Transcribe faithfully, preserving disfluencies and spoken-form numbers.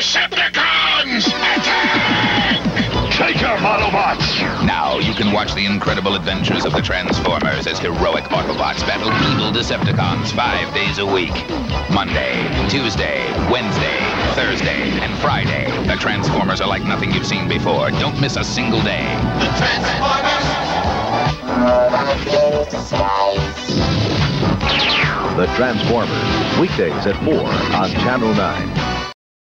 Decepticons! Attack! Take your Autobots! Now you can watch the incredible adventures of the Transformers as heroic Autobots battle evil Decepticons five days a week. Monday, Tuesday, Wednesday, Thursday, and Friday. The Transformers are like nothing you've seen before. Don't miss a single day. The Transformers! The Transformers, weekdays at four on Channel nine.